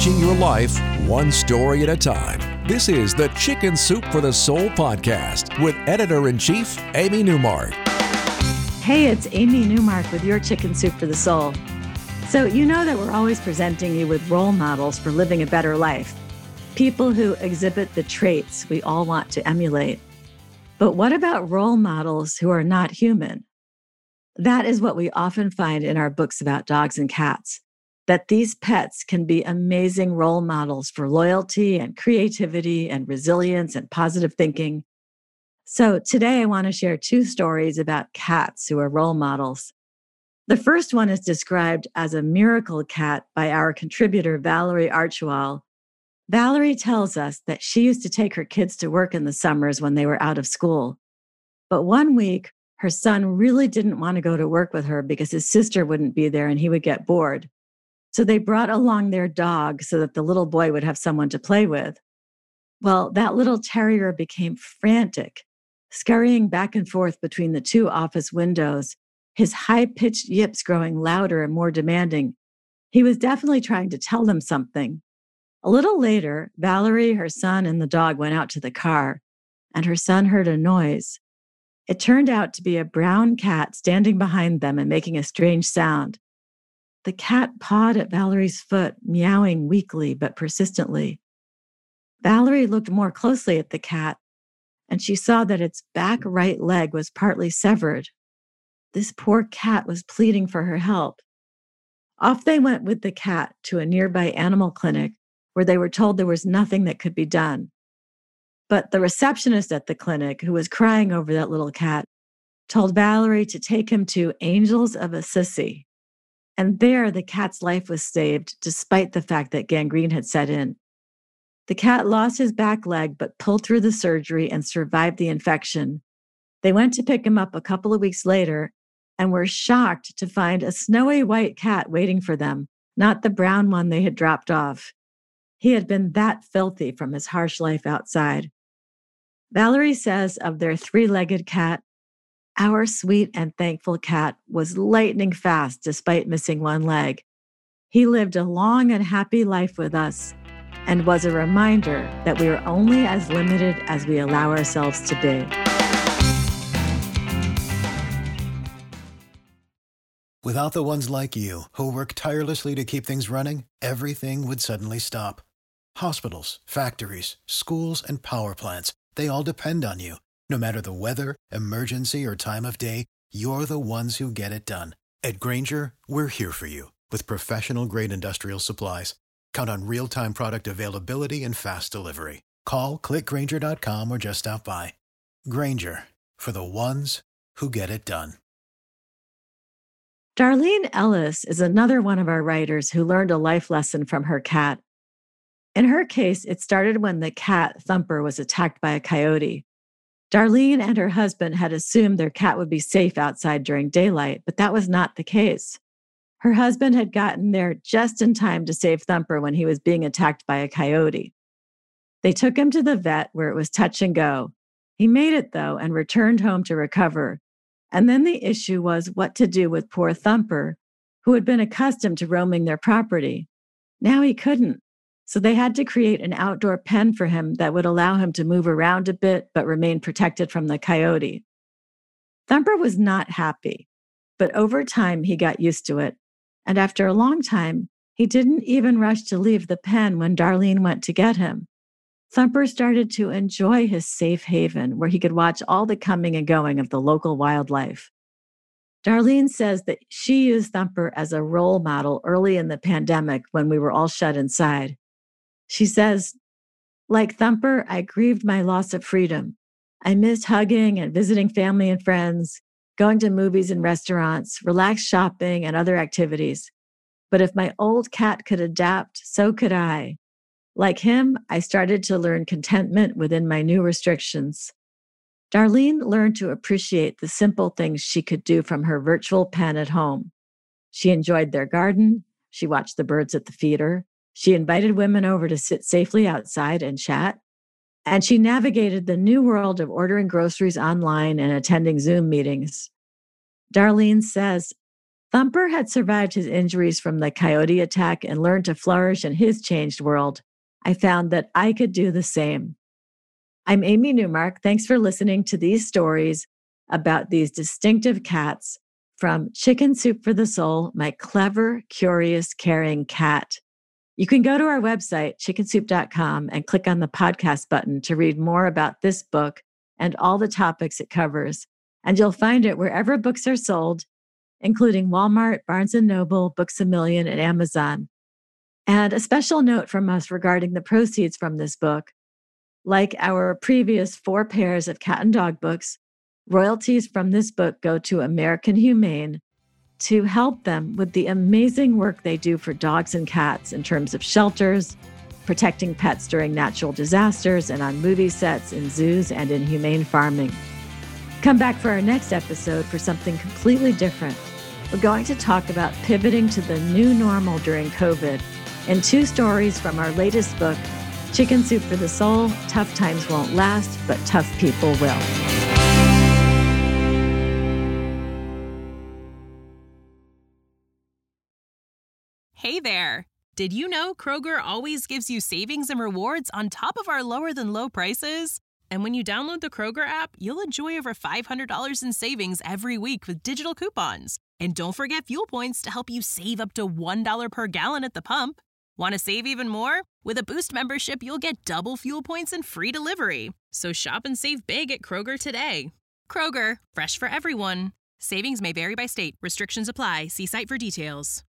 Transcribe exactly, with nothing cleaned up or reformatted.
changing your life one story at a time. This is the Chicken Soup for the Soul podcast with Editor-in-Chief Amy Newmark. Hey, it's Amy Newmark with your Chicken Soup for the Soul. So you know that we're always presenting you with role models for living a better life. People who exhibit the traits we all want to emulate. But what about role models who are not human? That is what we often find in our books about dogs and cats, that these pets can be amazing role models for loyalty and creativity and resilience and positive thinking. So today I want to share two stories about cats who are role models. The first one is described as a miracle cat by our contributor, Valerie Archewell. Valerie tells us that she used to take her kids to work in the summers when they were out of school. But one week, her son really didn't want to go to work with her because his sister wouldn't be there and he would get bored. So they brought along their dog so that the little boy would have someone to play with. Well, that little terrier became frantic, scurrying back and forth between the two office windows, his high-pitched yips growing louder and more demanding. He was definitely trying to tell them something. A little later, Valerie, her son, and the dog went out to the car, and her son heard a noise. It turned out to be a brown cat standing behind them and making a strange sound. The cat pawed at Valerie's foot, meowing weakly but persistently. Valerie looked more closely at the cat, and she saw that its back right leg was partly severed. This poor cat was pleading for her help. Off they went with the cat to a nearby animal clinic, where they were told there was nothing that could be done. But the receptionist at the clinic, who was crying over that little cat, told Valerie to take him to Angels of Assisi. And there, the cat's life was saved, despite the fact that gangrene had set in. The cat lost his back leg, but pulled through the surgery and survived the infection. They went to pick him up a couple of weeks later and were shocked to find a snowy white cat waiting for them, not the brown one they had dropped off. He had been that filthy from his harsh life outside. Valerie says of their three-legged cat, "Our sweet and thankful cat was lightning fast despite missing one leg. He lived a long and happy life with us and was a reminder that we are only as limited as we allow ourselves to be." Without the ones like you, who work tirelessly to keep things running, everything would suddenly stop. Hospitals, factories, schools, and power plants, they all depend on you. No matter the weather, emergency, or time of day, you're the ones who get it done. At Grainger, we're here for you with professional-grade industrial supplies. Count on real-time product availability and fast delivery. Call, click grainger dot com, or just stop by. Grainger, for the ones who get it done. Darlene Ellis is another one of our writers who learned a life lesson from her cat. In her case, it started when the cat, Thumper, was attacked by a coyote. Darlene and her husband had assumed their cat would be safe outside during daylight, but that was not the case. Her husband had gotten there just in time to save Thumper when he was being attacked by a coyote. They took him to the vet where it was touch and go. He made it, though, and returned home to recover. And then the issue was what to do with poor Thumper, who had been accustomed to roaming their property. Now he couldn't. So they had to create an outdoor pen for him that would allow him to move around a bit but remain protected from the coyote. Thumper was not happy, but over time he got used to it. And after a long time, he didn't even rush to leave the pen when Darlene went to get him. Thumper started to enjoy his safe haven where he could watch all the coming and going of the local wildlife. Darlene says that she used Thumper as a role model early in the pandemic when we were all shut inside. She says, "Like Thumper, I grieved my loss of freedom. I missed hugging and visiting family and friends, going to movies and restaurants, relaxed shopping and other activities. But if my old cat could adapt, so could I. Like him, I started to learn contentment within my new restrictions." Darlene learned to appreciate the simple things she could do from her virtual pen at home. She enjoyed their garden. She watched the birds at the feeder. She invited women over to sit safely outside and chat. And she navigated the new world of ordering groceries online and attending Zoom meetings. Darlene says, Thumper had survived his injuries from the coyote attack and learned to flourish in his changed world. I found that I could do the same. I'm Amy Newmark. Thanks for listening to these stories about these distinctive cats from Chicken Soup for the Soul, my clever, curious, caring cat. You can go to our website, chicken soup dot com, and click on the podcast button to read more about this book and all the topics it covers. And you'll find it wherever books are sold, including Walmart, Barnes and Noble, Books A Million, and Amazon. And a special note from us regarding the proceeds from this book. Like our previous four pairs of cat and dog books, royalties from this book go to American Humane to help them with the amazing work they do for dogs and cats in terms of shelters, protecting pets during natural disasters, and on movie sets, in zoos, and in humane farming. Come back for our next episode for something completely different. We're going to talk about pivoting to the new normal during COVID in two stories from our latest book, Chicken Soup for the Soul, Tough Times Won't Last, but Tough People Will. Hey there! Did you know Kroger always gives you savings and rewards on top of our lower-than-low prices? And when you download the Kroger app, you'll enjoy over five hundred dollars in savings every week with digital coupons. And don't forget fuel points to help you save up to one dollar per gallon at the pump. Want to save even more? With a Boost membership, you'll get double fuel points and free delivery. So shop and save big at Kroger today. Kroger, fresh for everyone. Savings may vary by state. Restrictions apply. See site for details.